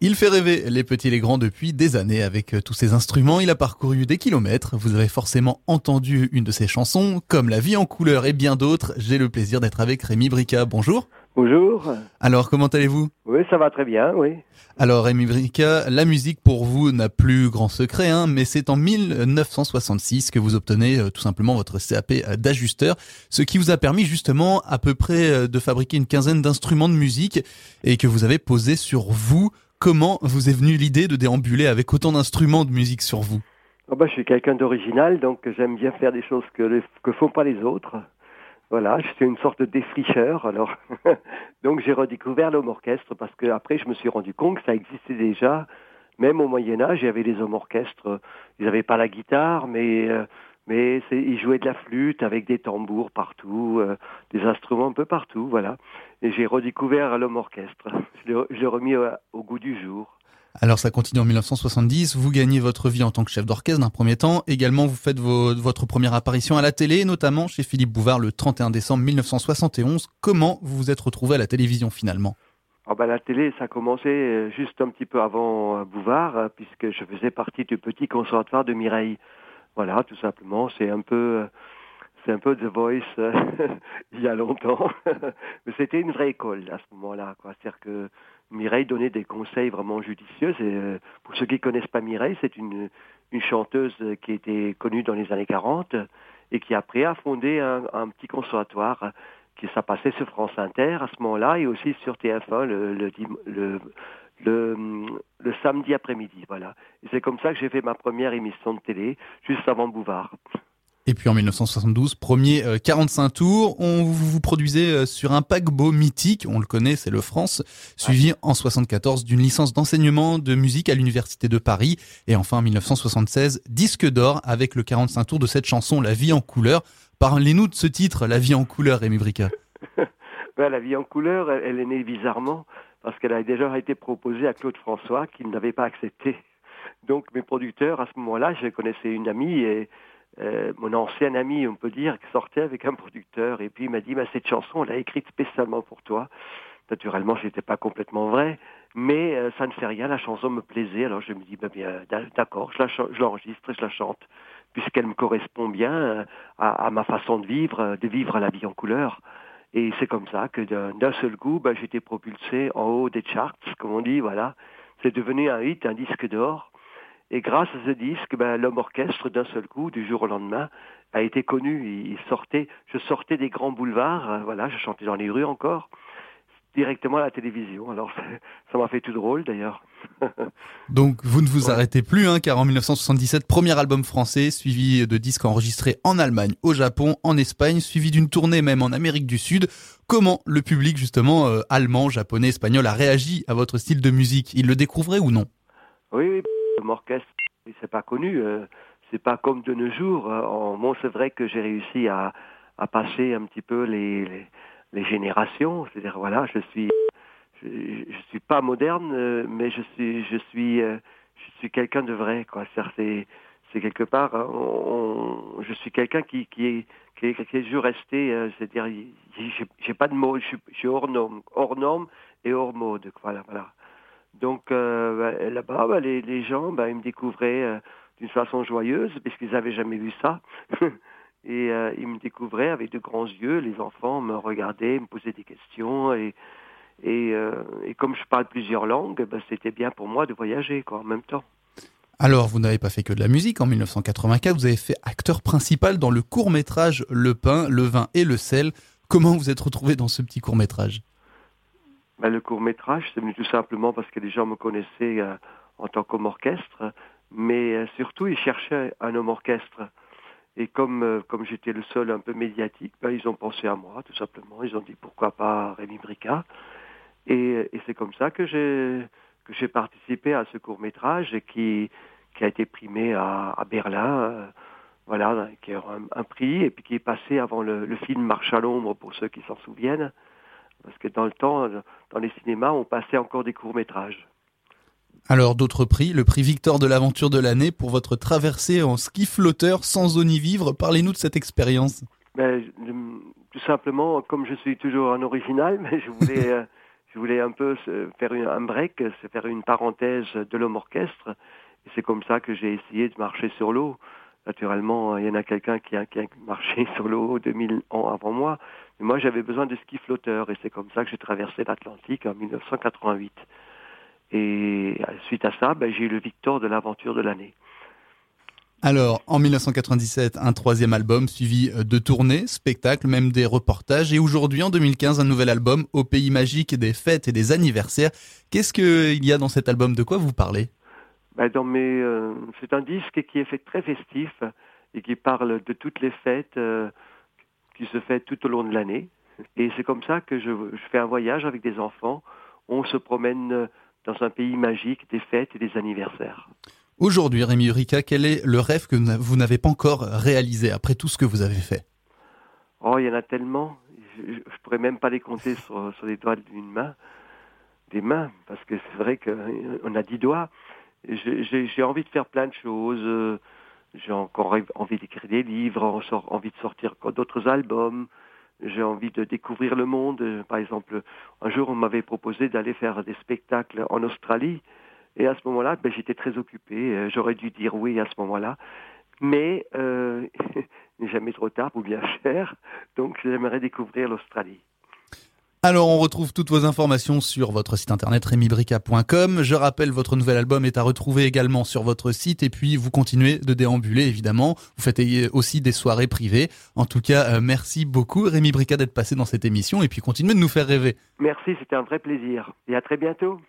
Il fait rêver les petits et les grands depuis des années avec tous ses instruments. Il a parcouru des kilomètres. Vous avez forcément entendu une de ses chansons, comme La vie en couleur et bien d'autres. J'ai le plaisir d'être avec Rémi Brica. Bonjour. Bonjour. Alors, comment allez-vous ? Oui, ça va très bien, oui. Alors, Rémi Brica, la musique pour vous n'a plus grand secret, mais c'est en 1966 que vous obtenez tout simplement votre CAP d'ajusteur, ce qui vous a permis justement à peu près de fabriquer une quinzaine d'instruments de musique et que vous avez posé sur vous. Comment vous est venue l'idée de déambuler avec autant d'instruments de musique sur vous ? Je suis quelqu'un d'original, donc j'aime bien faire des choses que font pas les autres. Voilà, je suis une sorte de défricheur, alors donc j'ai redécouvert l'homme orchestre parce que après je me suis rendu compte que ça existait déjà, même au Moyen-Âge, il y avait des hommes orchestres, ils n'avaient pas la guitare, mais ils jouaient de la flûte avec des tambours partout, des instruments un peu partout, voilà. Et j'ai redécouvert l'homme orchestre, je l'ai remis au goût du jour. Alors ça continue en 1970, vous gagnez votre vie en tant que chef d'orchestre d'un premier temps. Également, vous faites votre première apparition à la télé, notamment chez Philippe Bouvard le 31 décembre 1971. Comment vous vous êtes retrouvé à la télévision finalement ? La télé, ça a commencé juste un petit peu avant Bouvard, puisque je faisais partie du petit conservatoire de Mireille. Voilà, tout simplement, c'est un peu The Voice il y a longtemps. Mais c'était une vraie école à ce moment-là, quoi. C'est-à-dire que Mireille donnait des conseils vraiment judicieux. Et, pour ceux qui connaissent pas Mireille, c'est une chanteuse qui était connue dans les années 40 et qui après a fondé un petit conservatoire qui ça passait sur France Inter à ce moment-là et aussi sur TF1 le samedi après-midi. Voilà. Et c'est comme ça que j'ai fait ma première émission de télé juste avant Bouvard. Et puis en 1972, premier 45 tours, vous produisez sur un paquebot mythique, on le connaît, c'est le France, suivi en 74 d'une licence d'enseignement de musique à l'Université de Paris. Et enfin en 1976, disque d'or avec le 45 tours de cette chanson La vie en couleur. Parlez-nous de ce titre, La vie en couleur, Rémi Brica. La vie en couleur, elle est née bizarrement parce qu'elle a déjà été proposée à Claude François qui ne l'avait pas acceptée. Donc mes producteurs, à ce moment-là, je connaissais une amie et mon ancien ami, on peut dire, qui sortait avec un producteur et puis il m'a dit cette chanson, on l'a écrite spécialement pour toi. Naturellement, c'était pas complètement vrai, mais ça ne fait rien, la chanson me plaisait, alors je me dis bien d'accord, je l'enregistre et je la chante, puisqu'elle me correspond bien à ma façon de vivre la vie en couleur. Et c'est comme ça que d'un seul coup, j'ai été propulsé en haut des charts, comme on dit, voilà. C'est devenu un hit, un disque d'or. Et grâce à ce disque, l'homme orchestre, d'un seul coup, du jour au lendemain, a été connu. Je sortais des grands boulevards, je chantais dans les rues encore, directement à la télévision. Alors ça m'a fait tout drôle d'ailleurs. Donc vous ne vous arrêtez plus, car en 1977, premier album français, suivi de disques enregistrés en Allemagne, au Japon, en Espagne, suivi d'une tournée même en Amérique du Sud. Comment le public justement allemand, japonais, espagnol a réagi à votre style de musique ? Il le découvrait ou non ? Oui, l'homme orchestre, c'est pas connu. C'est pas comme de nos jours. C'est vrai que j'ai réussi à passer un petit peu les générations. C'est-à-dire, je suis pas moderne, mais je suis quelqu'un de vrai, quoi. C'est quelque part, je suis quelqu'un qui est toujours resté, c'est-à-dire, j'ai pas de mots, je suis hors norme et hors mode, voilà. Donc là-bas, les gens, ils me découvraient d'une façon joyeuse, parce qu'ils n'avaient jamais vu ça. Et ils me découvraient avec de grands yeux. Les enfants me regardaient, me posaient des questions. Et comme je parle plusieurs langues, c'était bien pour moi de voyager, en même temps. Alors, vous n'avez pas fait que de la musique. En 1984, vous avez fait acteur principal dans le court-métrage Le pain, le vin et le sel. Comment vous êtes retrouvé dans ce petit court-métrage ? Le court-métrage, c'est venu tout simplement parce que les gens me connaissaient en tant qu'homme orchestre, mais surtout, ils cherchaient un homme orchestre. Et comme j'étais le seul un peu médiatique, ils ont pensé à moi, tout simplement. Ils ont dit pourquoi pas Rémi Brica. Et c'est comme ça que j'ai participé à ce court-métrage qui a été primé à Berlin, qui a un prix, et puis qui est passé avant le film Marche à l'ombre, pour ceux qui s'en souviennent. Parce que dans le temps, dans les cinémas, on passait encore des courts-métrages. Alors, d'autres prix, le prix Victor de l'aventure de l'année pour votre traversée en ski flotteur sans zone y vivre. Parlez-nous de cette expérience. Tout simplement, comme je suis toujours un original, mais je je voulais un peu faire un break, faire une parenthèse de l'homme orchestre. Et c'est comme ça que j'ai essayé de marcher sur l'eau. Naturellement, il y en a quelqu'un qui a marché sur l'eau 2000 ans avant moi. Mais moi, j'avais besoin de ski flotteur. Et c'est comme ça que j'ai traversé l'Atlantique en 1988. Et suite à ça, j'ai eu le Victor de l'aventure de l'année. Alors, en 1997, un troisième album suivi de tournées, spectacles, même des reportages. Et aujourd'hui, en 2015, un nouvel album, Au pays magique des fêtes et des anniversaires. Qu'est-ce qu'il y a dans cet album? De quoi vous parlez? C'est un disque qui est fait très festif et qui parle de toutes les fêtes qui se fêtent tout au long de l'année. Et c'est comme ça que je fais un voyage avec des enfants. On se promène dans un pays magique des fêtes et des anniversaires. Aujourd'hui, Rémi Brica, quel est le rêve que vous n'avez pas encore réalisé après tout ce que vous avez fait? Oh, il y en a tellement. Je pourrais même pas les compter sur les doigts d'une main. Des mains, parce que c'est vrai qu'on a 10 doigts. J'ai envie de faire plein de choses. J'ai encore envie d'écrire des livres, envie de sortir d'autres albums. J'ai envie de découvrir le monde. Par exemple, un jour, on m'avait proposé d'aller faire des spectacles en Australie. Et à ce moment-là, j'étais très occupé. J'aurais dû dire oui à ce moment-là. Mais il n'est jamais trop tard ou bien cher. Donc, j'aimerais découvrir l'Australie. Alors, on retrouve toutes vos informations sur votre site internet remibrica.com. Je rappelle, votre nouvel album est à retrouver également sur votre site. Et puis, vous continuez de déambuler, évidemment. Vous faites aussi des soirées privées. En tout cas, merci beaucoup, Rémi Brica, d'être passé dans cette émission. Et puis, continuez de nous faire rêver. Merci, c'était un vrai plaisir. Et à très bientôt.